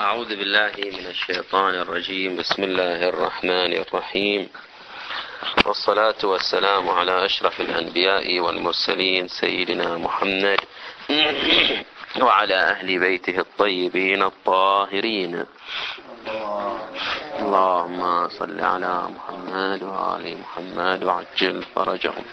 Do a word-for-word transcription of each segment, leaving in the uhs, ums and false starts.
أعوذ بالله من الشيطان الرجيم. بسم الله الرحمن الرحيم، والصلاة والسلام على أشرف الأنبياء والمرسلين سيدنا محمد وعلى أهل بيته الطيبين الطاهرين. اللهم صل على محمد وآل محمد وعجل فرجهم.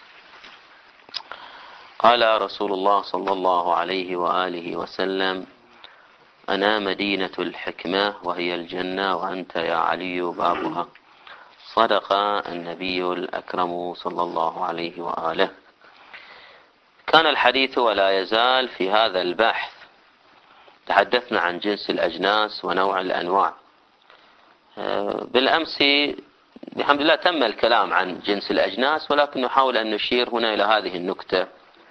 قال رسول الله صلى الله عليه وآله وسلم: أنا مدينة الحكمة وهي الجنة وأنت يا علي بابها. صدق النبي الأكرم صلى الله عليه وآله. كان الحديث ولا يزال في هذا البحث. تحدثنا عن جنس الأجناس ونوع الأنواع. بالأمس بحمد الله تم الكلام عن جنس الأجناس، ولكن نحاول أن نشير هنا إلى هذه النكتة.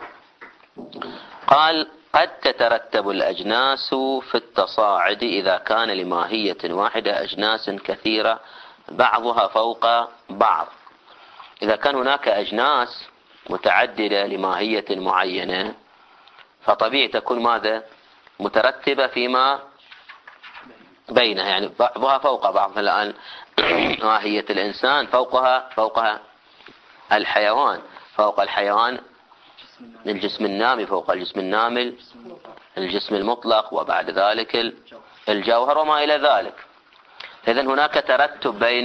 قال: قد تترتب الأجناس في التصاعد إذا كان لماهية واحدة أجناس كثيرة بعضها فوق بعض. إذا كان هناك أجناس متعددة لماهية معينة فطبيعي تكون ماذا؟ مترتبة فيما بينها، يعني بعضها فوق بعض. الآن ماهية الإنسان فوقها فوقها الحيوان، فوق الحيوان الجسم النامي، فوق الجسم النامي الجسم المطلق، وبعد ذلك الجوهر وما إلى ذلك. إذن هناك ترتب بين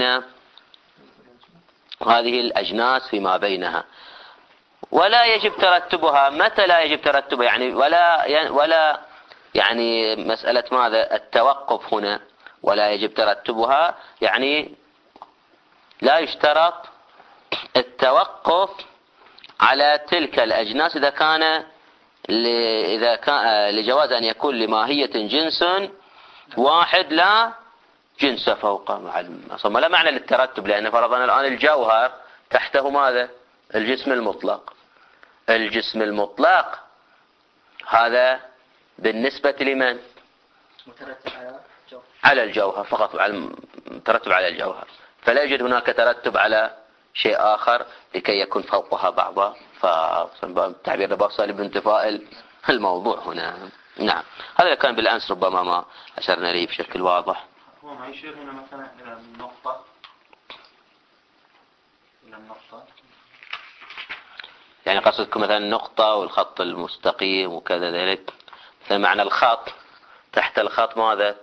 هذه الأجناس فيما بينها، ولا يجب ترتبها. متى لا يجب ترتبها؟ يعني ولا ولا يعني مسألة ماذا؟ التوقف هنا. ولا يجب ترتبها يعني لا يشترط التوقف على تلك الأجناس إذا كان إذا كان لجواز أن يكون لماهية جنس واحد لا جنس فوقه. ما لا معنى للترتب، لأن فرضنا الآن الجوهر تحته ماذا؟ الجسم المطلق. الجسم المطلق هذا بالنسبة لمن؟ مترتب على الجوهر. على الجوهر فقط، على مترتب على الجوهر، فلا يوجد هناك ترتب على شيء آخر لكي يكون فوقها بعضها. فالتعبير بفصل بانتفاء الموضوع هنا. نعم، هذا كان بالأمس ربما ما أشرنا ليه بشكل واضح. هو ما يشير هنا مثلا إلى النقطة إلى النقطة يعني قصدكم مثلا النقطة والخط المستقيم وكذا ذلك. مثلا معنى الخط، تحت الخط ماذا؟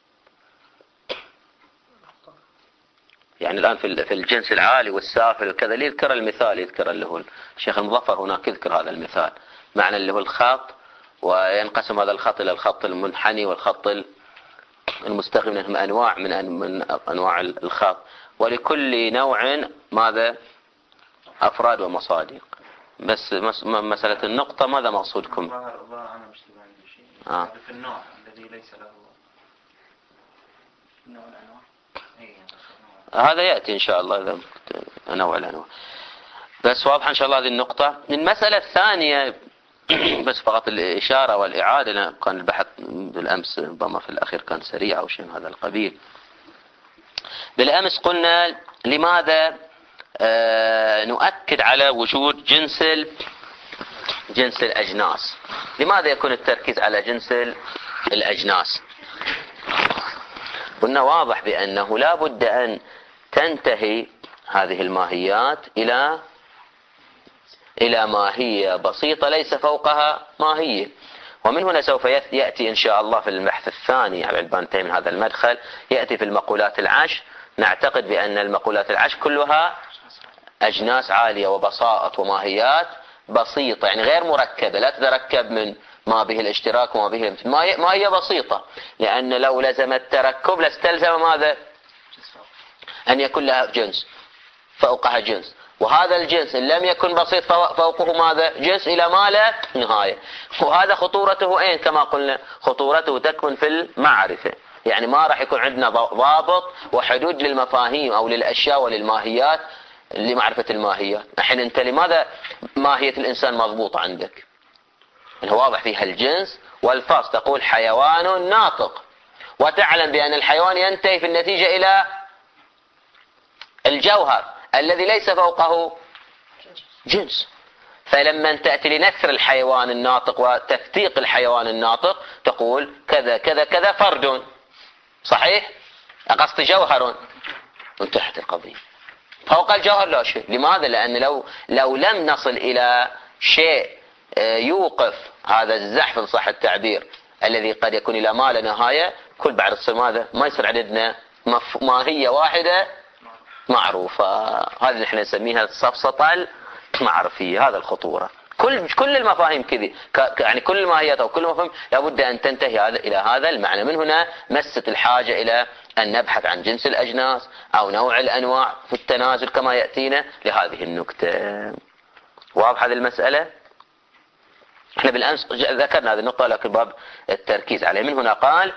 يعني الآن في الجنس العالي والسافل وكذا، اللي يذكر المثال يذكر اللي هو الشيخ المظفر هناك يذكر هذا المثال، معنى اللي هو الخط، وينقسم هذا الخط إلى الخط المنحني والخط المستقيم، منهم أنواع من من أنواع الخط، ولكل نوع ماذا؟ أفراد ومصادق. بس مسألة النقطة ماذا مقصودكم؟ أنا مش عندي شيء. آه. في النوع الذي ليس له نوع الأنواع. هذا يأتي إن شاء الله إذا أنوع الأنواع. بس واضح إن شاء الله هذه النقطة. المسألة الثانية بس فقط الإشارة والإعادة، كان البحث بالأمس ربما في الأخير كان سريع أو شيء من هذا القبيل. بالأمس قلنا لماذا آه نؤكد على وجود جنس جنس الأجناس. لماذا يكون التركيز على جنس الأجناس؟ قلنا واضح بأنه لا بد أن تنتهي هذه الماهيات إلى إلى ماهية بسيطة ليس فوقها ماهية. ومن هنا سوف يأتي إن شاء الله في البحث الثاني على البانتين من هذا المدخل، يأتي في المقولات العشر. نعتقد بأن المقولات العشر كلها أجناس عالية وبساطة وماهيات بسيطة، يعني غير مركبة، لا تتركب من ما به الاشتراك وما به ما ما هي بسيطة، لأن لو لزم التركب لاستلزم ماذا؟ أن يكون لها جنس فوقها جنس، وهذا الجنس إن لم يكن بسيط فوقه ماذا؟ جنس إلى ما لا نهاية. وهذا خطورته أين؟ كما قلنا خطورته تكمن في المعرفة. يعني ما راح يكون عندنا ضابط وحدود للمفاهيم أو للأشياء وللماهيات لمعرفة الماهيات. الحين أنت لماذا ماهية الإنسان مضبوطة عندك؟ يعني واضح فيها الجنس والفصل، تقول حيوان ناطق، وتعلم بأن الحيوان ينتهي في النتيجة إلى الجوهر الذي ليس فوقه جنس. فلما تأتي لنثر الحيوان الناطق وتثقيق الحيوان الناطق تقول كذا كذا كذا فرد، صحيح؟ قصد جوهر انتهت القضية. فوق الجوهر لا شيء. لماذا؟ لأن لو لو لم نصل إلى شيء يوقف هذا الزحف إن صح التعبير الذي قد يكون إلى ما لا نهاية، كل بعد يصير ماذا؟ ما يصير عددنا ماهية واحدة معروفة. هذه نحن نسميها السفسطة المعرفية. هذا الخطورة. كل كل المفاهيم كذي، يعني كل الماهيات أو كل المفاهيم لابد أن تنتهي هذا إلى هذا المعنى. من هنا مست الحاجة إلى أن نبحث عن جنس الأجناس أو نوع الأنواع في التنازل كما يأتينا لهذه النكتة. واضح هذه المسألة؟ احنا بالأمس ذكرنا هذه النقطة لكن باب التركيز عليه. من هنا قال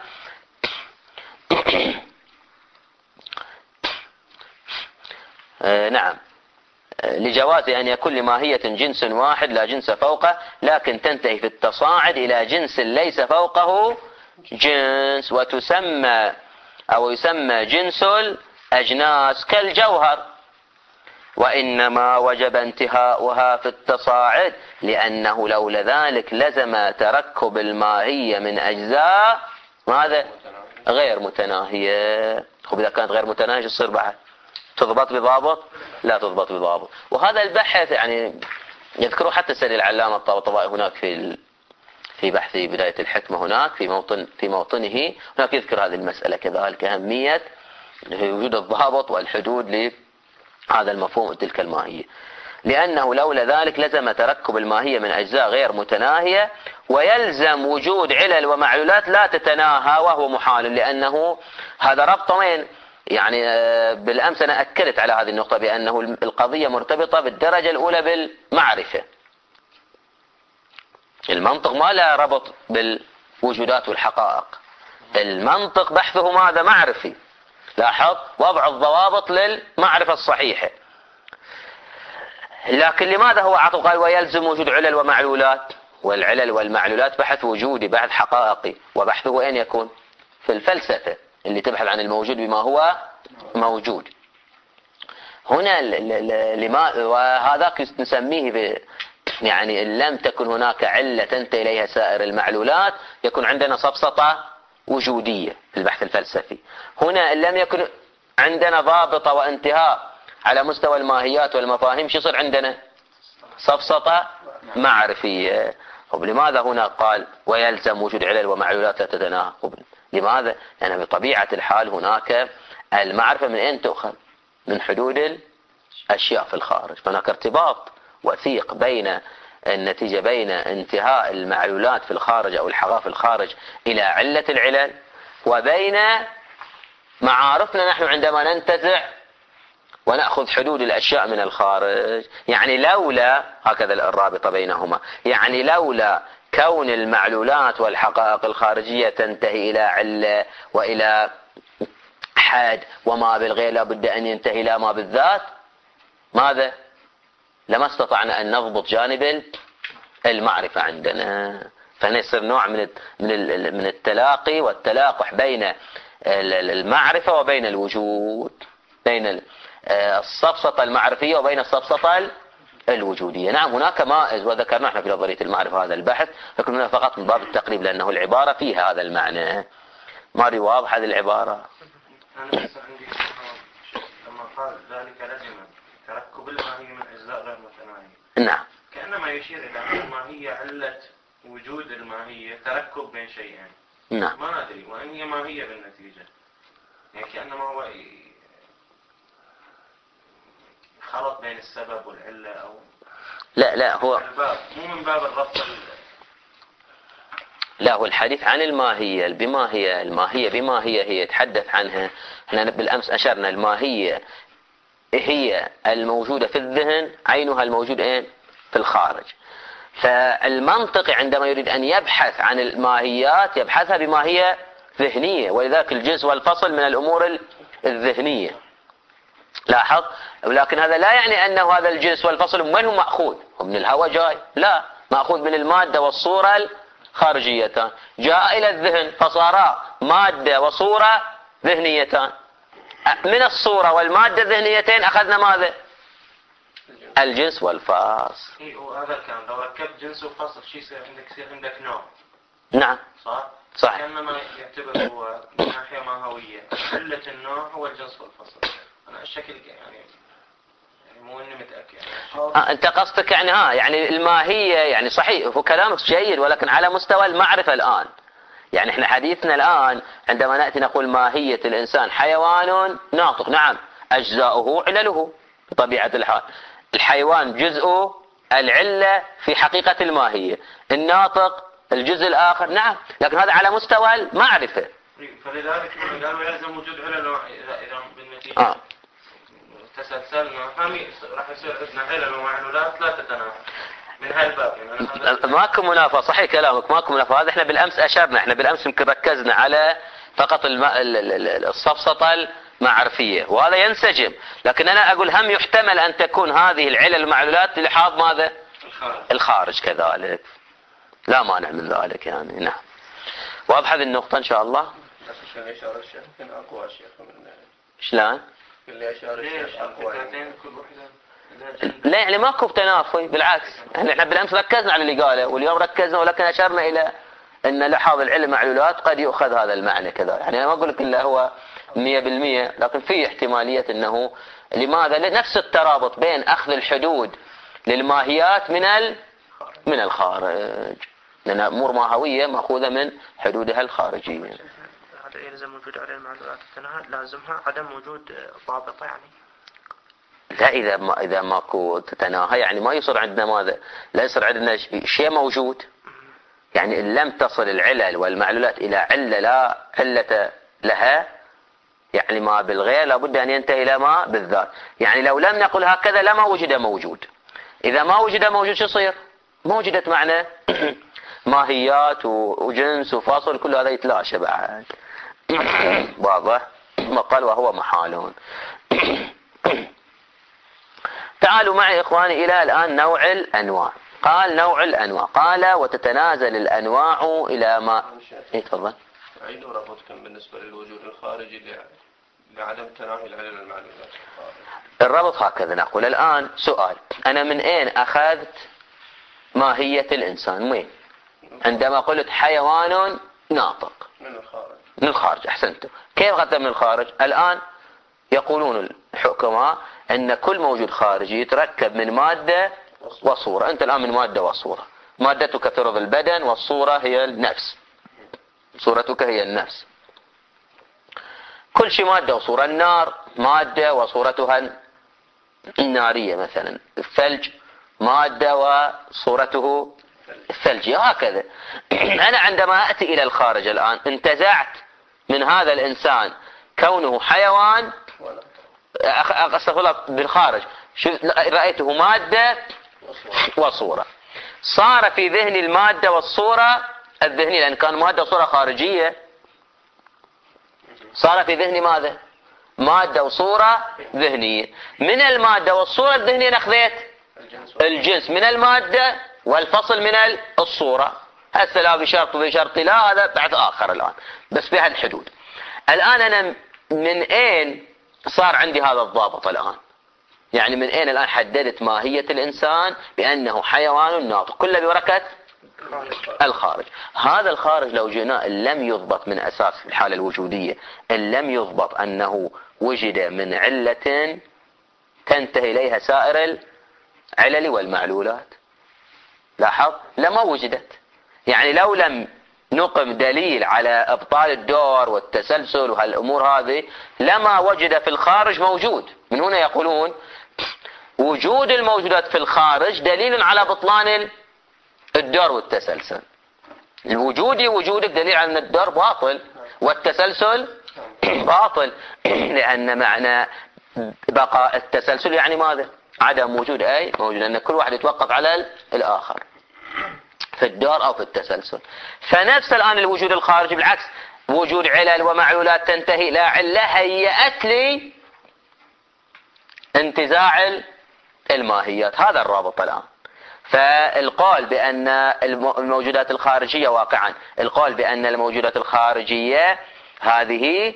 آه نعم لجواز أن يكون لماهية جنس واحد لا جنس فوقه، لكن تنتهي في التصاعد إلى جنس ليس فوقه جنس، وتسمى أو يسمى جنس الأجناس كالجوهر، وإنما وجب انتهاؤها في التصاعد لأنه لولا ذلك لزم تركب الماهية من أجزاء ماذا؟ غير متناهية. خب إذا كانت غير متناهية تصير بعد تضبط بضابط؟ لا تضبط بضابط. وهذا البحث يعني يذكره حتى السيد العلامة الطباطبائي هناك في في بحث بداية الحكمة، هناك في موطن في موطنه هناك يذكر هذه المسألة كذلك، أهمية وجود الضابط والحدود لهذا المفهوم تلك الماهية، لأنه لولا ذلك لزم تركب الماهية من أجزاء غير متناهية، ويلزم وجود علل ومعلولات لا تتناهى وهو محال، لأنه هذا ربط وين يعني بالأمس أنا أكدت على هذه النقطة بأنه القضية مرتبطة بالدرجة الأولى بالمعرفة. المنطق ما لا ربط بالوجودات والحقائق، المنطق بحثه ماذا؟ معرفي. لاحظ وضع الضوابط للمعرفة الصحيحة. لكن لماذا هو عطف قال ويلزم وجود علل ومعلولات؟ والعلل والمعلولات بحث وجودي، بحث حقائقي، وبحثه أين يكون؟ في الفلسفة اللي تبحث عن الموجود بما هو موجود. هنا لما وهذاك نسميه ب يعني إن لم تكن هناك علة تنتهي إليها سائر المعلولات يكون عندنا سفسطة وجودية في البحث الفلسفي. هنا إن لم يكن عندنا ضابطة وانتهاء على مستوى الماهيات والمفاهيم شو يصير عندنا؟ سفسطة معرفية. لماذا هنا قال ويلزم وجود علل ومعلولات لا تتناهى؟ لماذا؟ لأن يعني بطبيعة الحال هناك المعرفة من أين تؤخذ؟ من حدود الأشياء في الخارج. فهناك ارتباط وثيق بين النتيجة بين انتهاء المعلولات في الخارج أو الحقائق في الخارج إلى علة العلل، وبين معارفنا نحن عندما ننتزع ونأخذ حدود الأشياء من الخارج. يعني لولا هكذا الرابطة بينهما، يعني لولا كون المعلولات والحقائق الخارجية تنتهي إلى علة وإلى حد وما بالغير لابد أن ينتهي إلى ما بالذات، ماذا؟ لما استطعنا أن نضبط جانب المعرفة عندنا. فهنا يصير نوع من من التلاقي والتلاقح بين المعرفة وبين الوجود، بين السفسطة المعرفية وبين السفسطة الوجودية. نعم هناك مائز وذكرنا احنا في نظرية المعرفة هذا البحث، لكن هنا فقط من باب التقريب لأنه العبارة فيها هذا المعنى. ما واضح هذه العبارة؟ أنا لما قال ذلك لازم تركب الماهية من أجزاء غير متناهية، نعم كأنما يشير إلى أن الماهية علة وجود الماهية تركب بين شيئين. نعم ما أدري وإن هي ماهية بالنتيجة، يعني كأنما هو خلط بين السبب والعلة أو لا لا هو الباب مو من باب الربط ال... لا هو الحديث عن الماهية بما هي الماهية بما هي هي يتحدث عنها. احنا بالأمس أشرنا الماهية هي الموجودة في الذهن عينها الموجود اين؟ في الخارج. فالمنطق عندما يريد أن يبحث عن الماهيات يبحثها بماهية ذهنية، ولذلك الجنس والفصل من الأمور الذهنية. لاحظ. ولكن هذا لا يعني أنه هذا الجنس والفصل من هو مأخوذ؟ من الهوى جاي؟ لا، مأخوذ من المادة والصورة الخارجيتان، جاء إلى الذهن فصارا مادة وصورة ذهنيتان. من الصورة والمادة الذهنيتين أخذنا ماذا؟ الجنس والفصل. إيه وهذا الكلام لو ركبت جنس وفصل شيء يصير عندك يصير عندك نوع. نعم صح؟ صحيح. لأنما يعتبر هو من ناحية ماهوية علة النوع هو الجنس والفصل. أنا الشكل يعني يعني مو إني متأكد يعني. آه أنت قصدك يعني ها يعني الماهية يعني صحيح هو كلامك جيد ولكن على مستوى المعرفة الآن. يعني احنا حديثنا الآن عندما نأتي نقول ماهية الإنسان حيوان ناطق، نعم أجزاؤه علله بطبيعة الحال. الحيوان جزء العلة في حقيقة الماهية، الناطق الجزء الآخر، نعم، لكن هذا على مستوى المعرفة. فلذلك قالوا يلزم وجود علل إذا إذا بالنتيجة آه. تسلسلنا هم راح يصير عندنا علل ومعلولات لا تتنافى من هالباب. يعني ماكو منافاة، صحيح كلامك، ماكو منافاة. هذا احنا بالأمس أشرنا، احنا بالأمس يمكن ركزنا على فقط الم... السفسطة المعرفية وهذا ينسجم، لكن أنا أقول هم يحتمل أن تكون هذه العلل المعلولات لحاظ ماذا؟ الخارج. الخارج كذلك، لا مانع من ذلك يعني. نعم، واضح هذه النقطة إن شاء الله. اللي أشار الشيخ كان أقوى شيخ من شلون؟ اللي أشار الشيخ أقوى كل واحدة. لا يعني ماكو تنافي، بالعكس احنا بالامس ركزنا على اللي قاله واليوم ركزنا، ولكن اشرنا الى ان لحاظ العلم معلولات قد يؤخذ هذا المعنى كذا. يعني انا ما اقول لك الا هو مية بالمية، لكن في احتماليه انه لماذا نفس الترابط بين اخذ الحدود للماهيات من ال... من الخارج، لان امور ماهويه ماخوذه من حدودها الخارجيه. هذا يلزم وجود على المعلولات التناهى لازمها عدم وجود ضابط يعني. لا إذا ما إذا ماكو تتناهى يعني ما يصير عندنا ماذا؟ لا يصير عندنا شيء موجود. يعني إن لم تصل العلل والمعلولات إلى علة لا علة لها، يعني ما بالغير لابد أن ينتهي إلى ما بالذات. يعني لو لم نقل هكذا لما وجد موجود. إذا ما وجد موجود شو يصير؟ ما وجدت معنى ماهيات وجنس وفاصل، كل هذا يتلاشى بعد. واضح؟ ما قال وهو محال. تعالوا معي إخواني إلى الآن نوع الأنواع. قال نوع الأنواع، قال وتتنازل الأنواع إلى ما إيه تفضل. أين ربطكم بالنسبة للوجود الخارجي لعدم تناهي العلل المعلومات؟ الربط هكذا نقول. الآن سؤال، أنا من أين أخذت ماهية الإنسان؟ وين؟ عندما قلت حيوان ناطق من الخارج. من الخارج، أحسنتم. كيف أخذت من الخارج؟ الآن يقولون الحكماء أن كل موجود خارجي يتركب من مادة وصورة. أنت الآن من مادة وصورة، مادتك ترض البدن والصورة هي النفس، صورتك هي النفس. كل شيء مادة وصورة. النار مادة وصورتها النارية مثلا، الثلج مادة وصورته الثلجية، هكذا. أنا عندما أتي إلى الخارج الآن انتزعت من هذا الإنسان كونه حيوان، أستغفر الله، بالخارج رأيته مادة وصورة، صار في ذهني المادة والصورة الذهنية، لأن كان مادة وصورة خارجية، صار في ذهني ماذا؟ مادة وصورة ذهنية. من المادة والصورة الذهنية نخذت الجنس من المادة والفصل من الصورة. هسه لا بشرط بشرط لا، هذا بعد آخر الآن، بس بهالحدود. الآن أنا من أين صار عندي هذا الضابط الآن؟ يعني من أين الآن حددت ماهية الإنسان بأنه حيوان ناطق؟ كله ببركة الخارج. هذا الخارج لو جينا إن لم يضبط من أساس في الحالة الوجودية، إن لم يضبط أنه وجد من علة تنتهي إليها سائر العلل والمعلولات، لاحظ لما وجدت. يعني لو لم نقم دليل على أبطال الدور والتسلسل وهالأمور هذه لما وجد في الخارج موجود. من هنا يقولون وجود الموجودات في الخارج دليل على بطلان الدور والتسلسل. الوجودي وجودك دليل على أن الدور باطل والتسلسل باطل، لأن معنى بقاء التسلسل يعني ماذا؟ عدم وجود أي موجود، أن كل واحد يتوقف على الآخر في الدور أو في التسلسل. فنفس الآن الوجود الخارجي بالعكس، وجود علل ومعلولات تنتهي لا علة هيأت لي انتزاع الماهيات. هذا الرابط الآن. فالقول بأن الموجودات الخارجية واقعا، القول بأن الموجودات الخارجية هذه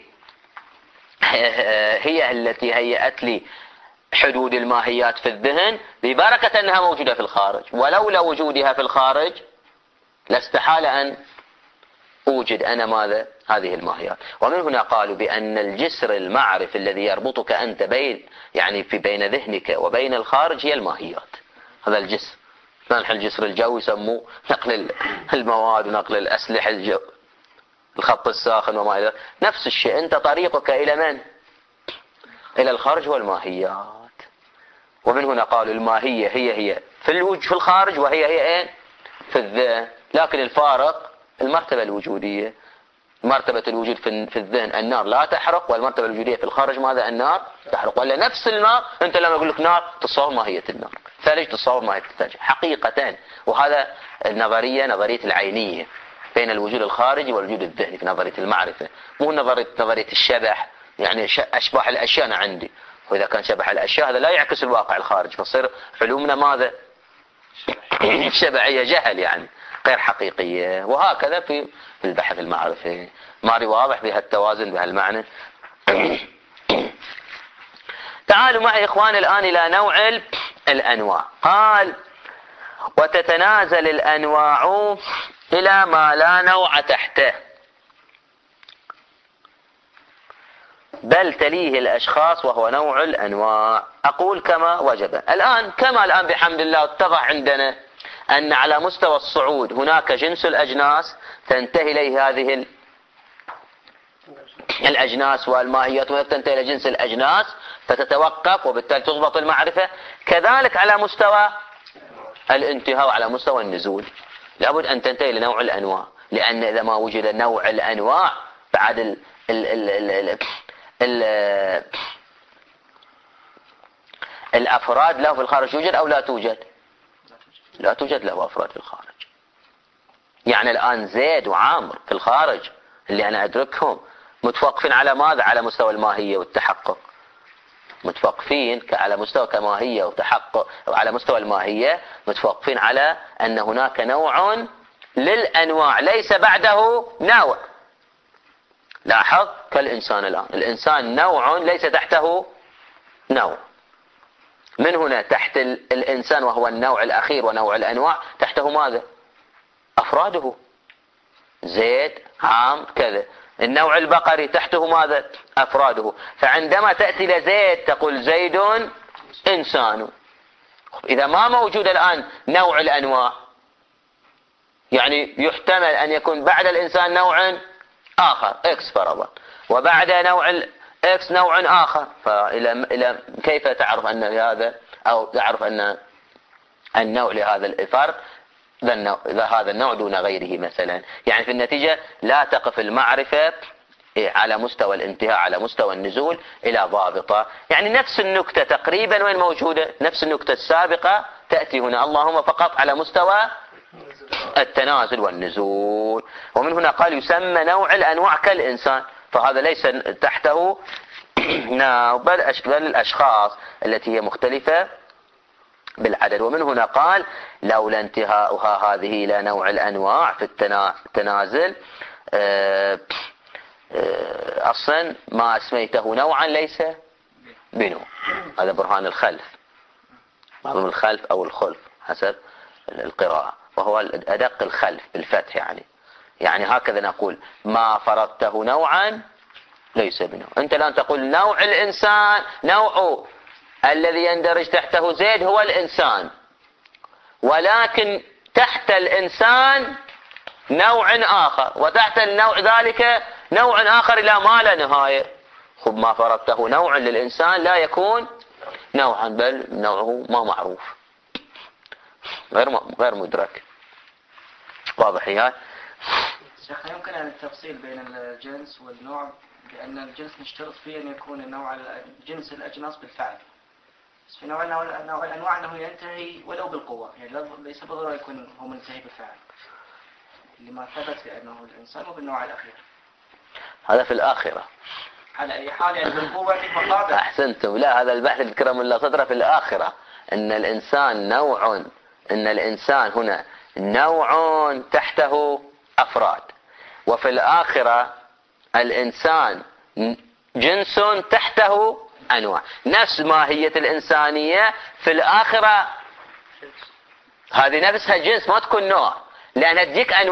هي التي هيأت لي حدود الماهيات في الذهن ببركة أنها موجودة في الخارج، ولولا وجودها في الخارج لاستحال أن أوجد أنا ماذا؟ هذه الماهيات. ومن هنا قالوا بأن الجسر المعرفي الذي يربطك أنت بين يعني في بين ذهنك وبين الخارج هي الماهيات. هذا الجسر، نحن الجسر الجوي يسموه نقل المواد ونقل الأسلحة الجو، الخط الساخن وما إلى نفس الشيء. أنت طريقك إلى من؟ إلى الخارج والماهيات. ومن هنا قالوا الماهية هي هي في الوجه في الخارج وهي هي إيه؟ في الذهن. لكن الفارق المرتبة الوجودية، مرتبة الوجود في الذهن النار لا تحرق، والمرتبة الوجودية في الخارج ماذا؟ النار تحرق. ولا نفس الماء أنت لما أقول لك نار تصور ماهية النار، ثلج تصور ماهية الثلج حقيقة. وهذا النظرية نظرية العينية بين الوجود الخارجي والوجود الذهني في نظرية المعرفة، مو نظرية نظرية الشبح يعني أشباح الأشياء أنا عندي، وإذا كان شبح الأشياء هذا لا يعكس الواقع الخارجي، فصير علومنا ماذا؟ شبعية، جهل يعني غير حقيقية. وهكذا في البحث المعرفي. ماري واضح بهالتوازن بهالمعنى. تعالوا معي إخواني الآن إلى نوع الأنواع. قال وتتنازل الأنواع إلى ما لا نوع تحته، بل تليه الأشخاص وهو نوع الأنواع. أقول كما وجب. الآن كما الآن بحمد الله اتضح عندنا أن على مستوى الصعود هناك جنس الأجناس تنتهي إليه هذه الأجناس والماهيات، وتنتهي إلى جنس الأجناس فتتوقف وبالتالي تضبط المعرفة. كذلك على مستوى الانتهاء وعلى مستوى النزول لابد أن تنتهي لنوع الأنواع، لأن إذا ما وجد نوع الأنواع بعد ال ال ال ال ال ال الأفراد له في الخارج توجد أو لا توجد؟ لا توجد له أفراد في الخارج. يعني الآن زيد وعامر في الخارج اللي أنا أدركهم متوقفين على ماذا؟ على مستوى الماهية والتحقق، متوقفين على مستوى كماهية وتحقق، وعلى مستوى الماهية متوقفين على أن هناك نوع للأنواع ليس بعده نوع. لاحظ كالإنسان الآن، الإنسان نوع ليس تحته نوع. من هنا تحت الإنسان وهو النوع الأخير ونوع الأنواع تحته ماذا؟ أفراده، زيد عام كذا. النوع البقري تحته ماذا؟ أفراده. فعندما تأتي لزيد تقول زيد إنسان. إذا ما موجود الآن نوع الأنواع يعني يحتمل أن يكون بعد الإنسان نوع آخر إكس فرضا، وبعد نوع إكس نوع آخر، فإلى إلى كيف تعرف أن هذا أو تعرف أن النوع لهذا الفرد هذا النوع دون غيره مثلا؟ يعني في النتيجة لا تقف المعرفة على مستوى الانتهاء على مستوى النزول إلى ضابطة. يعني نفس النكتة تقريبا وين موجودة؟ نفس النكتة السابقة تأتي هنا، اللهم فقط على مستوى التنازل والنزول. ومن هنا قال يسمى نوع الأنواع كالإنسان، فهذا ليس تحته بل الأشخاص التي هي مختلفة بالعدد. ومن هنا قال لولا انتهاؤها هذه إلى نوع الأنواع في التنازل أصلا ما اسميته نوعا ليس بنوع. هذا برهان الخلف، بعضهم الخلف أو الخلف حسب القراءة، وهو أدق الخلف بالفتح. يعني يعني هكذا نقول ما فرضته نوعا ليس بنوع. أنت الآن تقول نوع الإنسان، نوع الذي يندرج تحته زيد هو الإنسان، ولكن تحت الإنسان نوع آخر، وتحت النوع ذلك نوع آخر إلى ما لا نهاية. خب ما فرضته نوع للإنسان لا يكون نوعا، بل نوعه ما معروف غير غير مدرك. واضح يا شيخ؟ يمكن أن التفصيل بين الجنس والنوع، لأن الجنس نشترط فيه أن يكون النوع جنس الأجناس بالفعل، بس في نوع نوع الأنواع أنه ينتهي ولو بالقوة، يعني ليس بالضرورة يكون هو منتهي بالفعل، لما ثبت بأنه الإنسان وبالنوع الأخير. هذا في الآخرة على أي حال يعني بالقوة مقابل. أحسنتم. لا، هذا البحث بكرم الله صدره في الآخرة، أن الإنسان نوع، أن الإنسان هنا نوع تحته أفراد، وفي الآخرة الإنسان جنس تحته أنواع. نفس ماهية الإنسانية في الآخرة هذه نفسها جنس، ما تكون نوع، لأنها تجيك أنواع.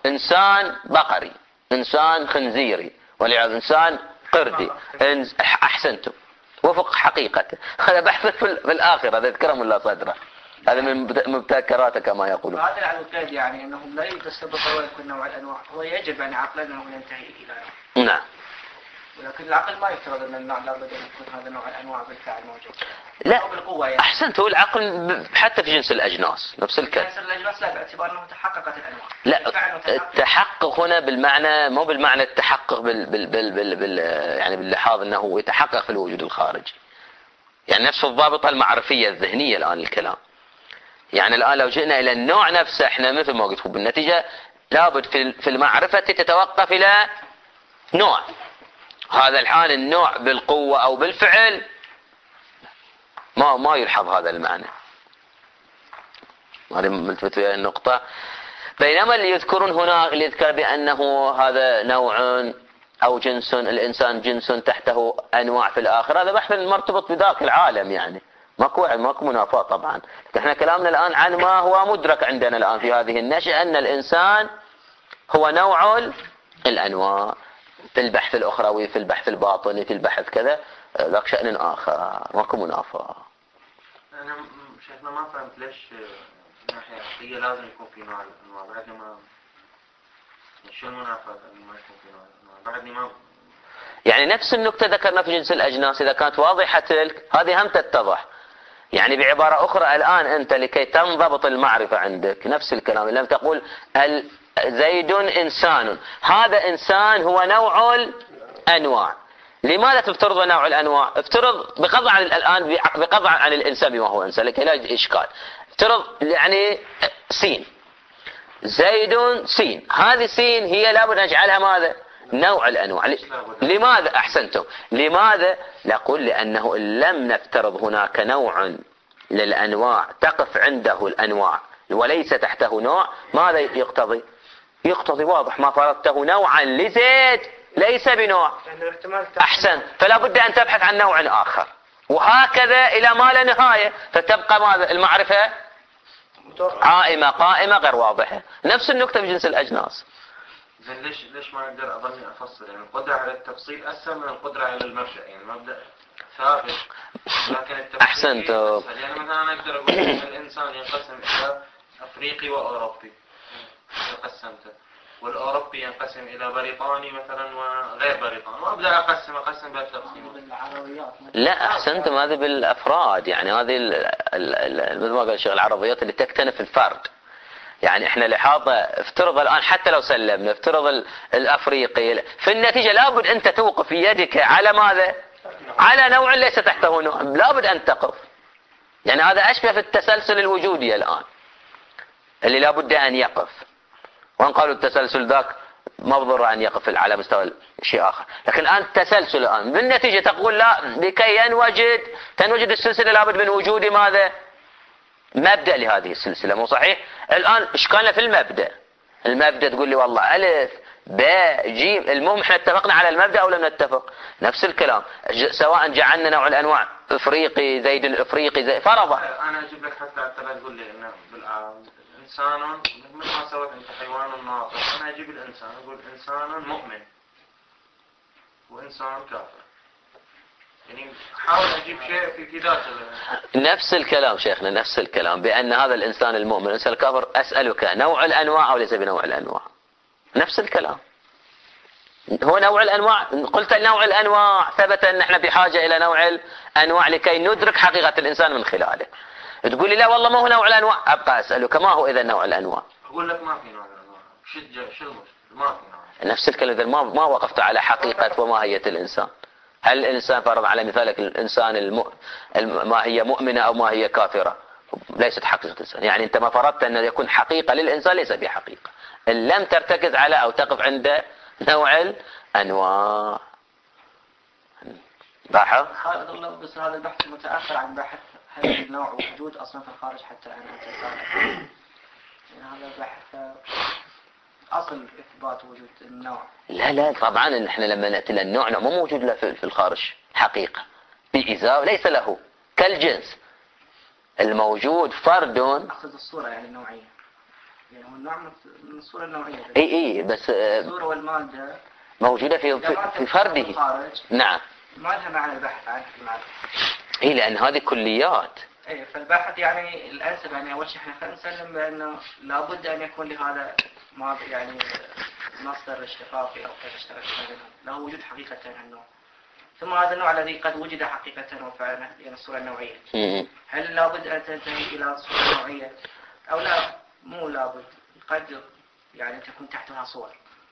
إنسان بقري، إنسان خنزيري، والعياذ إنسان قردي، إنس... أحسنتم، وفق حقيقته. هذا بحث في الآخرة، هذا يذكره من لا صدره، هذا من مبتكراته كما يقولون. هذا على القيد يعني أنهم لا يتسبب ولا يكون نوع الأنواع، هو يجب أن عقلنا أنه ينتهي إلى نوع. نعم. ولكن العقل ما يفترض أن النوع لابد أن يكون هذا نوع الأنواع بالفعل موجود. لا أو بالقوة يعني. أحسنت، هو العقل حتى في جنس الأجناس نفس الكلام. جنس الأجناس لا، باعتبار أنه تحققت الأنواع. لا، التحقق هنا بالمعنى مو بالمعنى التحقق بال بال بال بال بال يعني باللحاظ أنه يتحقق في الوجود الخارجي. يعني نفس الضابطة المعرفية الذهنية الآن الكلام. يعني الآن لو جئنا إلى النوع نفسه، احنا مثل ما قلت بالنتيجة لابد في في المعرفة تتوقف إلى نوع. هذا الحال النوع بالقوة أو بالفعل ما ما يلحظ هذا المعنى. هذه ملتفت إلى النقطة. بينما اللي يذكرون هنا اللي يذكر بأنه هذا نوع أو جنس، الإنسان جنس تحته أنواع في الآخرة، هذا بحث مرتبط بذاك العالم، يعني ماكو ماكو منافاة طبعا. احنا كلامنا الآن عن ما هو مدرك عندنا الآن في هذه النشأة، أن الإنسان هو نوع الأنواع. في البحث الأخروي، في البحث الباطني، في البحث كذا، ذاك شأن آخر، ماكو منافاة. أنا شيخنا ما فهمت ليش ناحية عقلية لازم يكون في نوع الأنواع، بعدني ما شو المنافاة أن ما يكون في نوع الأنواع، بعدني ما. يعني نفس النكتة ذكرنا في جنس الأجناس، إذا كانت واضحة تلك هذه هم تتضح. يعني بعبارة أخرى الآن أنت لكي تنضبط المعرفة عندك نفس الكلام، لم تقول زيد إنسان، هذا إنسان هو نوع الأنواع. لماذا تفترض نوع الأنواع؟ افترض بقطع عن الآن بقطع عن الإنسان بما هو إنسان لكي لا إشكال. افترض يعني سين، زيد سين، هذه سين هي لابد نجعلها ماذا؟ نوع الأنواع. لماذا؟ أحسنتم. لماذا؟ نقول لأنه إن لم نفترض هناك نوع للأنواع تقف عنده الأنواع وليس تحته نوع، ماذا يقتضي؟ يقتضي واضح، ما فرضته نوعا لزيد ليس بنوع. أحسن، فلا بد أن تبحث عن نوع آخر، وهكذا إلى ما لا نهاية، فتبقى ماذا؟ المعرفة عائمة قائمة غير واضحة. نفس النكتة في جنس الأجناس. زين ليش ليش ما أقدر أظني أفصل؟ يعني القدرة على التفصيل أسهل من القدرة على المبدأ، يعني المبدأ ثابت لكن التفصيل أحسنت. يعني مثلا أنا أقدر أقول إن الإنسان ينقسم إلى أفريقي وأوروبي، قسمته، والأوروبي ينقسم إلى بريطاني مثلا وغير بريطاني، وأبدأ أقسم أقسم بالتقسيم. لا أحسنتم، هذه بالأفراد، يعني هذه مثل ما قال الشيخ العرضيات اللي تكتنف الفرد. يعني احنا لحاظة افترض الآن حتى لو سلمنا، افترض الأفريقي، في النتيجة لابد أنت توقف يدك على ماذا؟ على نوع ليس تحته نوع، لابد أن تقف. يعني هذا أشبه في التسلسل الوجودي الآن اللي لابد أن يقف. وان قالوا التسلسل ذاك ما بضر أن يقف على مستوى شيء آخر، لكن الآن التسلسل الآن بالنتيجة تقول لا، لكي ينوجد تنوجد السلسلة لابد من وجود ماذا؟ مبدأ لهذه السلسلة، مو صحيح؟ الآن إشكالنا في المبدأ. المبدأ تقول لي والله ألف باء جيم، المهم احنا اتفقنا على المبدأ أو لم نتفق؟ نفس الكلام، سواء جعلنا نوع الأنواع إفريقي زيد الإفريقي زي فرضا. أنا أجيب لك حتى حتى تقول لي إنه بالإنسان مثل ما سويت أنت حيوان ناطق، أنا أجيب الإنسان أقول إنسان مؤمن وإنسان كافر، يعني حاول أجيب شيء في في ذات نفس الكلام شيخنا، نفس الكلام بأن هذا الإنسان المؤمن الإنسان الكافر. أسألك نوع الأنواع أو ليس بنوع الأنواع؟ نفس الكلام، هو نوع الأنواع. قلت نوع الأنواع ثبت أن احنا بحاجة إلى نوع الأنواع لكي ندرك حقيقة الإنسان من خلاله. تقول لي لا والله ما هو نوع الأنواع، أبقى أسألك ما هو إذا نوع الأنواع؟ أقول لك ما في نوع الأنواع. شد شو ما في نوع. نفس الكلام، ما ما وقفت على حقيقة وماهية الإنسان. هل الإنسان فرض على مثالك الإنسان الم... ما هي مؤمنة أو ما هي كافرة؟ ليست حقيقة الإنسان. يعني أنت ما فرضت أن يكون حقيقة للإنسان ليس بحقيقة إن لم ترتكز على أو تقف عند نوع الأنواع. لاحظ؟ خالد الله بس هذا البحث متأخر عن بحث هل النوع وجود أصلا في الخارج حتى أن أتساءل. يعني هذا بحث أصل إثبات وجود النوع. لا لا طبعا نحن لما نأتي للنوع مو موجود له في الخارج حقيقة بإزاء ليس له كالجنس الموجود فرد. أقصد الصورة يعني النوعية. يعني هو النوع من الصورة النوعية. اي اي بس الصورة والمادة موجودة في في فرده. نعم. ما لها معنى البحث عنها في المعرفة. اي لأن هذه كليات. اي فالبحث يعني الأنسب يعني أول شيء احنا نسلم بأنه لابد أن يكون لهذا ما يعني مصدر اشتقاقي أو كيف اشترك بينهم له وجود حقيقة النوع. ثم هذا النوع الذي قد وجد حقيقة وفعلا يعني الصورة النوعية. هل لابد أن تنتهي إلى الصورة النوعية أو لا؟ مو لابد، قد يعني تكون تحتها صور.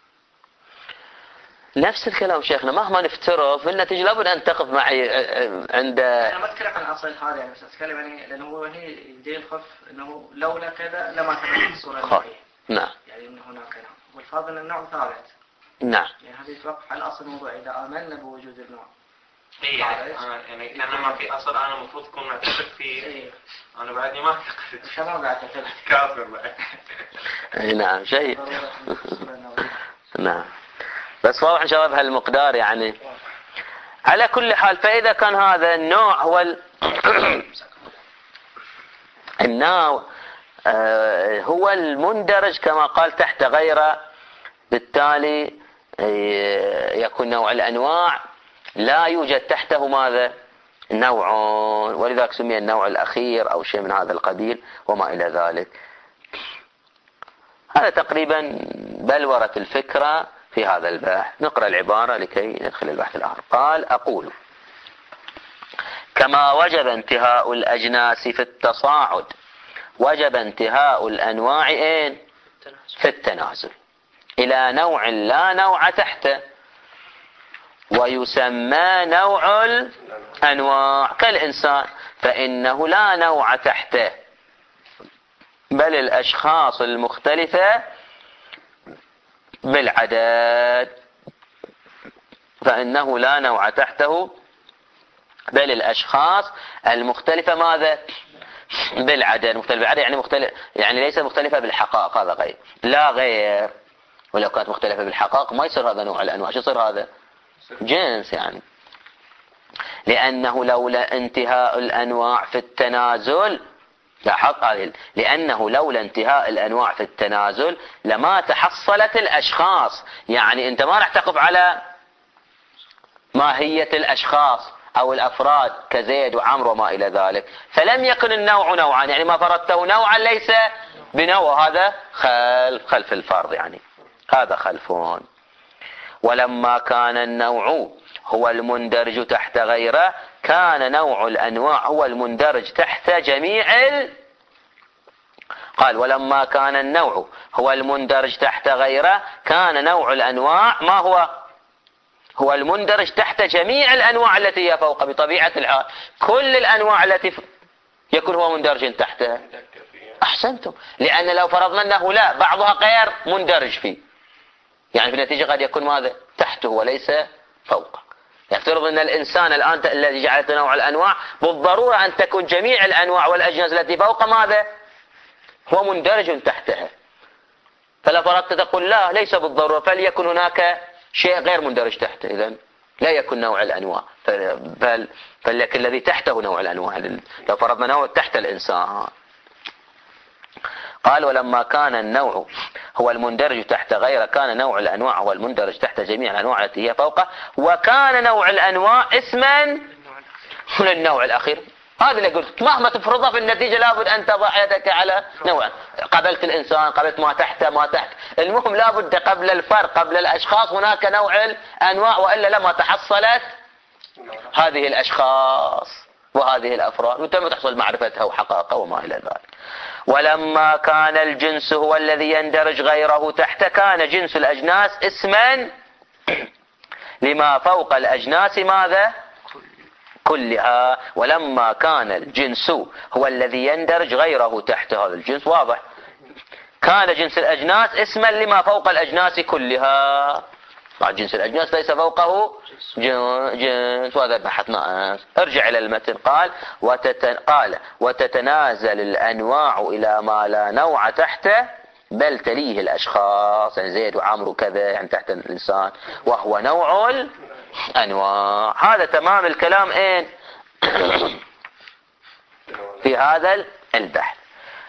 نفس الكلام شيخنا، مهما نفترض في النتيجة لابد أن تقف معي عند. أنا ما أتكلم عن الأصل هذا يعني، بس أتكلم يعني لأنه هو هي يدي الخف أنه لولا كذا لما كانت الصورة النوعية. نعم. يعني أنه هناك نوع والفاضل النوع ثابت. نعم. يعني هذا يتوقف على الأصل الموضوع إذا آمنا بوجود النوع. إيه يعني يعني لأن ما في أصل أنا المفروض أكون معتقد فيه. إيه. أنا بعدني ما أعتقد. أنت ما بعتقد. كافر بعد. نعم شيء. نعم. بس واضح إن شاء الله بهالمقدار يعني. على كل حال فإذا كان هذا النوع هو ال... النوع آه هو المندرج كما قال تحت غيره، بالتالي يكون نوع الأنواع لا يوجد تحته ماذا؟ نوع، ولذلك سمي النوع الأخير أو شيء من هذا القبيل وما إلى ذلك. هذا تقريبا بلورة الفكرة في هذا البحث. نقرأ العبارة لكي ندخل البحث الآخر. قال: أقول كما وجب انتهاء الأجناس في التصاعد وجب انتهاء الأنواع إيه؟ في التنازل إلى نوع لا نوع تحته، ويسمى نوع الأنواع كالإنسان، فإنه لا نوع تحته بل الأشخاص المختلفة بالعدد، فإنه لا نوع تحته بل الأشخاص المختلفة ماذا؟ بالعدد. مختلفة بالعدد يعني مختلف يعني ليس مختلفة بالحقائق، هذا غير لا غير. ولو كانت مختلفة بالحقائق ما يصير هذا نوع الأنواع، شو يصير هذا؟ جنس يعني. لأنه لولا انتهاء الأنواع في التنازل، لاحظ هذه، لأنه لولا انتهاء الأنواع في التنازل لما تحصلت الأشخاص. يعني أنت ما راح تقف على ماهية الأشخاص أو الأفراد كزيد وعمرو وما إلى ذلك، فلم يكن النوع نوعا، يعني ما فرضته نوعا ليس بنوع، هذا خلف خلف الفرض، يعني هذا خلفون. ولما كان النوع هو المندرج تحت غيره كان نوع الأنواع هو المندرج تحت جميع ال... قال ولما كان النوع هو المندرج تحت غيره كان نوع الأنواع ما هو؟ هو المندرج تحت جميع الأنواع التي هي فوق بطبيعة الحال. كل الأنواع التي يكون هو مندرج تحتها. أحسنتم. لأن لو فرضنا أنه لا بعضها غير مندرج فيه، يعني في النتيجة قد يكون ماذا؟ تحته وليس فوقه. يفترض أن الإنسان الآن الذي جعلته نوع الأنواع بالضرورة أن تكون جميع الأنواع والأجناس التي فوق ماذا؟ هو مندرج تحتها. فلا فرضت تقول لا ليس بالضرورة، فليكن هناك شيء غير مندرج تحته، إذن لا يكون نوع الأنواع، بل فليكن الذي تحته نوع الأنواع. لو فرضنا نوع تحت الإنسان. قال ولما كان النوع هو المندرج تحت غيره كان نوع الأنواع هو المندرج تحت جميع الأنواع التي هي فوقه، وكان نوع الأنواع اسما للنوع الأخير. هذا اللي قلت، مهما تفرضها في النتيجة لابد أن تضع يدك على نوع. قبلت الإنسان، قبلت ما تحت ما تحت، المهم لابد قبل الفرق قبل الأشخاص هناك نوع الأنواع، وإلا لما تحصلت هذه الأشخاص وهذه الأفراد وتم تحصل معرفتها وحقائقها وما إلى ذلك. ولما كان الجنس هو الذي يندرج غيره تحت كان جنس الأجناس اسما لما فوق الأجناس ماذا؟ كلها. ولما كان الجنس هو الذي يندرج غيره تحت هذا الجنس، واضح، كان جنس الأجناس اسما لما فوق الأجناس كلها. جنس الأجناس ليس فوقه جنس، وهذا بحثنا. ارجع إلى المتن. قال وتتن... قال وتتنازل الأنواع إلى ما لا نوع تحته بل تليه الأشخاص، يعني زيد وعمرو كذا يعني تحت الإنسان، وهو نوع الأنواع. هذا تمام الكلام إيه في هذا البحث.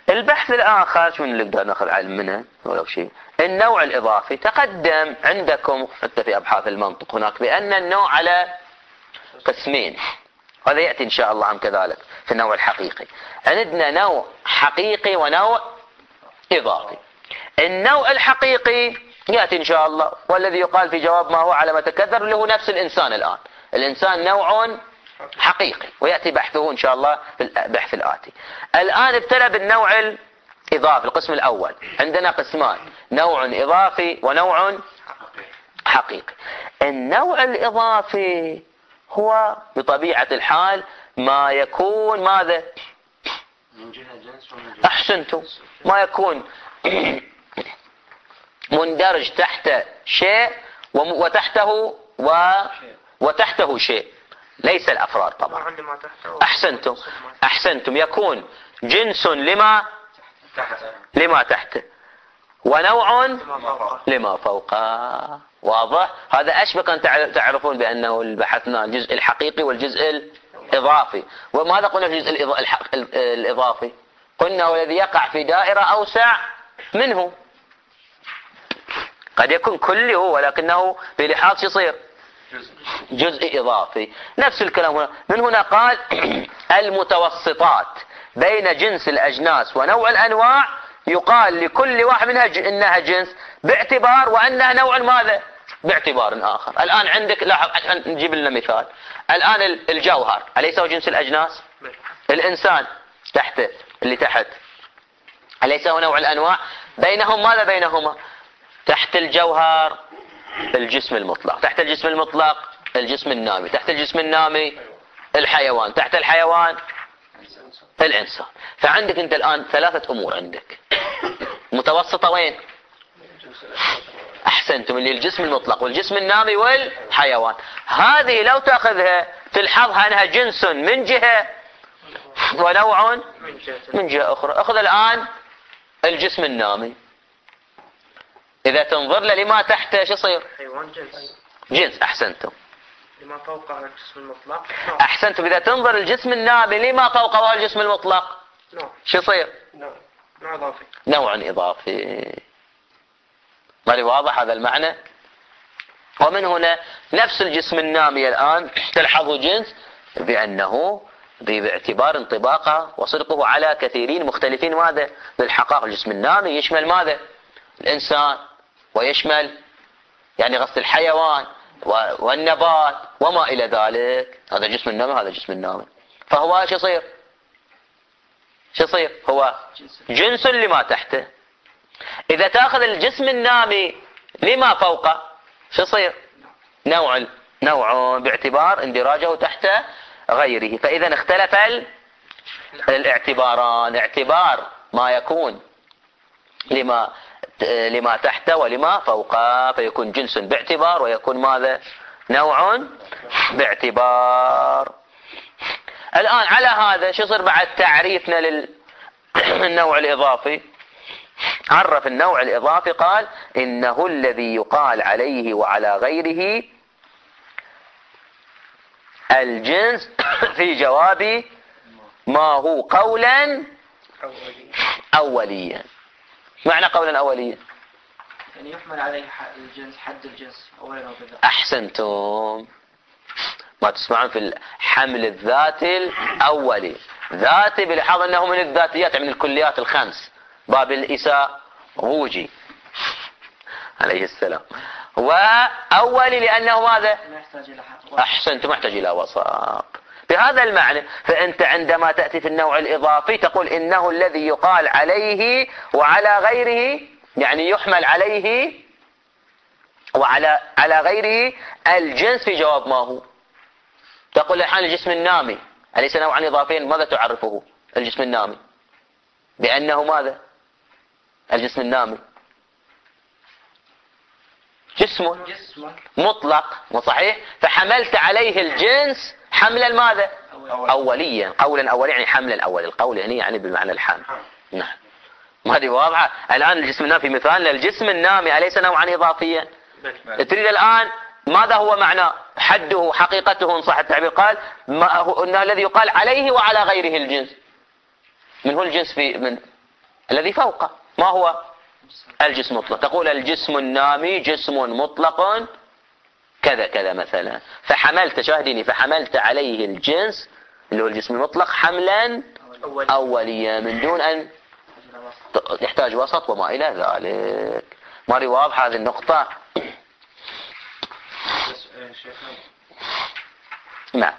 البحث الآخر شو اللي نقدر ناخذ علم منه ولو شيء، النوع الإضافي تقدم عندكم حتى في أبحاث المنطق هناك بأن النوع على قسمين، هذا يأتي إن شاء الله عن كذلك في النوع الحقيقي. عندنا نوع حقيقي ونوع إضافي. النوع الحقيقي يأتي إن شاء الله، والذي يقال في جواب ما هو على ما تكثر اللي هو نفس الإنسان. الآن الإنسان نوع حقيقي ويأتي بحثه إن شاء الله في البحث الآتي. الآن ابتلى بالنوع الإضافي، القسم الأول. عندنا قسمان، نوع إضافي ونوع حقيقي. النوع الإضافي هو بطبيعة الحال ما يكون ماذا؟ من جهة جنس ومن جهة أحسنتم، ما يكون مندرج تحت شيء وتحته و... وتحته شيء، ليس الأفراد طبعا. أحسنتم أحسنتم يكون جنس لما لما تحته ونوع لما فوقه. واضح؟ هذا أشبك أن تعرفون بأنه بحثنا الجزء الحقيقي والجزء الإضافي. وماذا قلنا في الجزء الإضافي؟ قلنا هو الذي يقع في دائرة أوسع منه، قد يكون كلي هو ولكنه بلحاظ يصير جزء إضافي. نفس الكلام هنا. من هنا قال المتوسطات بين جنس الأجناس ونوع الأنواع يقال لكل واحد منها إنها جنس باعتبار وأنها نوع ماذا؟ باعتبار آخر. الآن عندك، لاحظ نجيب لنا مثال. الآن الجوهر أليس هو جنس الأجناس؟ الإنسان تحته اللي تحت أليس هو نوع الأنواع؟ بينهم ماذا بينهما؟ تحت الجوهر الجسم المطلق، تحت الجسم المطلق الجسم النامي، تحت الجسم النامي الحيوان، تحت الحيوان الإنسان. فعندك أنت الآن ثلاثة أمور عندك متوسطة وين؟ أحسنتم، اللي الجسم المطلق والجسم النامي والحيوان. هذه لو تأخذها تلحظها أنها جنس من جهة ونوع من جهة أخرى. أخذ الآن الجسم النامي، إذا تنظر له لما تحته شو يصير؟ حيوان جنس. جنس. أحسنتم. لما فوقه الجسم المطلق. أحسنتم. إذا تنظر الجسم النامي لما فوقه الجسم المطلق نوع. شو يصير؟ نوع. نوع إضافي. نوع إضافي. مالي واضح هذا المعنى؟ ومن هنا نفس الجسم النامي الآن تلحظه جنس بأنه باعتبار انطباقه وصدقه على كثيرين مختلفين ماذا؟ بالحقائق. الجسم النامي يشمل ماذا؟ الإنسان، ويشمل يعني غسل الحيوان والنبات وما إلى ذلك. هذا جسم النامي، هذا جسم النامي. فهو شو يصير؟ شو يصير؟ هو جنس لما تحته. إذا تأخذ الجسم النامي لما فوقه شو يصير؟ نوع نوع باعتبار اندراجه تحت غيره. فإذا اختلف الاعتباران، اعتبار ما يكون لما لما تحته ولما فوقه، فيكون جنس باعتبار ويكون ماذا؟ نوع باعتبار. الآن على هذا شو يصير بعد تعريفنا للنوع الإضافي؟ عرف النوع الإضافي قال إنه الذي يقال عليه وعلى غيره الجنس في جواب ما هو قولا أوليا. معنى قولا أوليا يعني يحمل عليه الجنس، حد الجنس أولا وبدأ. أحسنتم. ما تسمعون في الحمل الذاتي الأولي، ذاتي بلحاظ أنه من الذاتيات من الكليات الخمس، باب الإساء روجي عليه السلام، وأولي لأنه ماذا؟ أحسنتم، محتاج إلى وساق. بهذا المعنى فأنت عندما تأتي في النوع الإضافي تقول إنه الذي يقال عليه وعلى غيره، يعني يحمل عليه وعلى على غيره الجنس في جواب ما هو. تقول الحين الجسم النامي أليس نوعا إضافيا؟ ماذا تعرفه الجسم النامي؟ بأنه ماذا؟ الجسم النامي جسم مطلق وصحيح، فحملت عليه الجنس حملا ماذا؟ أوليا. قولا أوليا يعني حملا أول. القول هنا يعني بمعنى الحمل. نعم، ما هذه واضحة. الآن الجسم النامي في مثال الجسم النامي أليس نوعا إضافيا؟ تريد الآن ماذا هو معنى حده حقيقته إن صح التعبير؟ قال ما هو إنه الذي يقال عليه وعلى غيره الجنس. من هو الجنس في من الذي فوقه. ما هو الجسم المطلق؟ تقول الجسم النامي جسم مطلق كذا كذا مثلا، فحملت شاهديني فحملت عليه الجنس اللي هو الجسم المطلق حملا أوليا من دون أن يحتاج وسط وما إلى ذلك. ماري واضح هذه النقطة؟ نعم.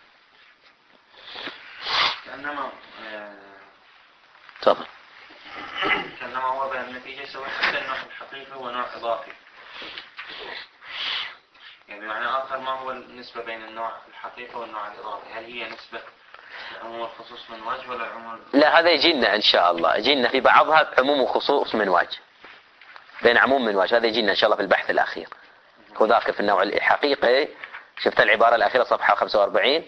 كأنما تفضل. كأنما هو بين النتيجة سواء حتى النوع الحقيقي هو نوع إضافي، يعني بمعنى آخر ما هو النسبة بين النوع الحقيقي والنوع الإضافي؟ هل هي نسبة عموم الخصوص من وجه ولا عموم؟ لا، هذا يجينا إن شاء الله، يجينا في بعضها عموم وخصوص من وجه، بين عموم من وجه، هذا يجينا إن شاء الله في البحث الأخير. وذاك في النوع الحقيقي شفت العبارة الأخيرة صفحة خمسة وأربعين،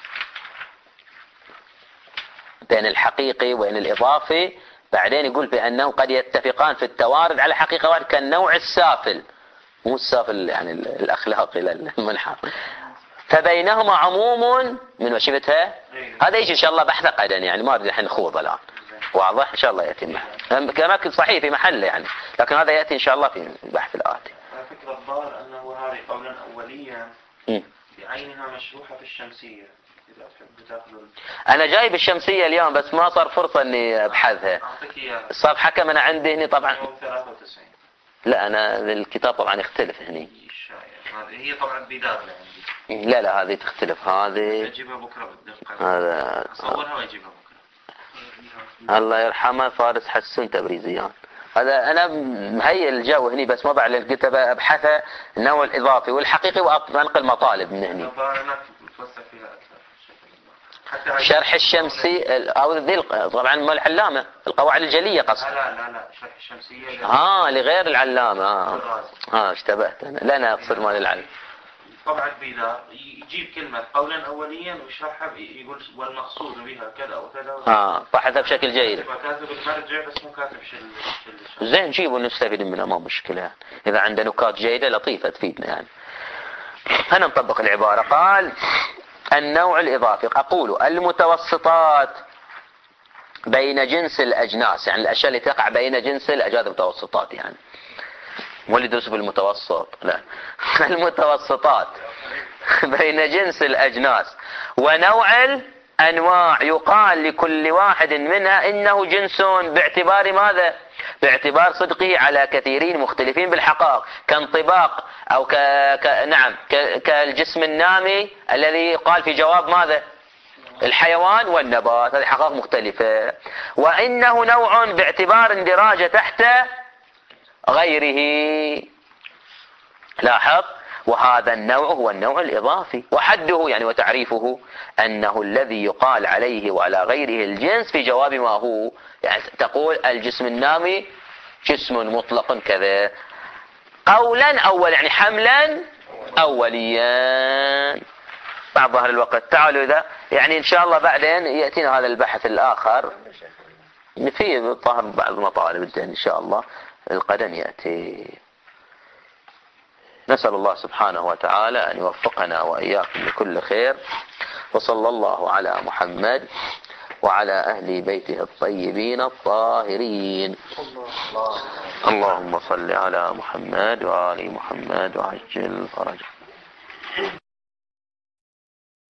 بين الحقيقي وبين الإضافي، بعدين يقول بأنه قد يتفقان في التوارد على حقيقة واحدة كالنوع السافل، مو السافل يعني الأخلاقي للمنحى، فبينهما عموم من وشفتها. هذا يجي إن شاء الله بحث قدن، يعني ما أريد الحين نخوض الآن، واضح إن شاء الله يأتي معه كما صحيح في محله يعني، لكن هذا يأتي إن شاء الله في البحث الآتي. على فكرة الظاهر أنه هذه قولا أوليا بعينها مشروحة في الشمسية. إذا تحب تأخذ أنا جايب الشمسية اليوم بس ما صار فرصة إني أبحثها. الصفحة كم أنا عندي هنا طبعا. لا أنا الكتاب طبعا يختلف هني. هي طبعا بدار عندي. لا لا هذه تختلف، هذه. أجيبها بكرة بالدقة. هذا. أصورها وأجيبها بكرة. الله يرحمه فارس حسن تبريزيان. هذا أنا مهيئ الجو هني بس ما بعد الكتاب أبحثه النوع الإضافي والحقيقي وأنقل مطالب من هني. شرح الشمسي أو ذي طبعا ما العلامة القواعد الجلية قصد. لا لا لا شرح الشمسية. آه لغير العلامة. آه آه اشتبهت أنا. لا أنا أقصد مال العلم. طبعا بيدا يجيب كلمة قولا أوليا ويشرحها يقول والمقصود بها كذا وكذا. آه بحثها بشكل جيد. كاتب المرجع بس مو كاتب شيء. زين نجيب ونستفيد منها ما مشكلة. إذا عنده نكات جيدة لطيفة تفيدنا يعني. هنا نطبق العبارة. قال النوع الإضافي أقول المتوسطات بين جنس الأجناس، يعني الأشياء اللي تقع بين جنس الأجناس المتوسطات، يعني مو اللي يدرس بالمتوسط لا المتوسطات بين جنس الأجناس ونوع الأنواع يقال لكل واحد منها إنه جنس باعتبار ماذا؟ باعتبار صدقه على كثيرين مختلفين بالحقائق كانطباق أو ك... ك... نعم ك... كالجسم النامي الذي قال في جواب ماذا؟ الحيوان والنبات، هذه حقائق مختلفة. وإنه نوع باعتبار اندراجه تحت غيره. لاحظ وهذا النوع هو النوع الإضافي، وحده يعني وتعريفه أنه الذي يقال عليه وعلى غيره الجنس في جواب ما هو، يعني تقول الجسم النامي جسم مطلق كذا قولا أول يعني حملا أوليا. بعد ظهر الوقت تعالوا إذا يعني إن شاء الله بعدين يأتينا هذا البحث الآخر في ظهر بعض المطالب إن شاء الله القدم يأتي. نسأل الله سبحانه وتعالى أن يوفقنا وإياكم لكل خير، وصلى الله على محمد وعلى أهل بيته الطيبين الطاهرين. اللهم صل على محمد وآل محمد وعجل فرجه.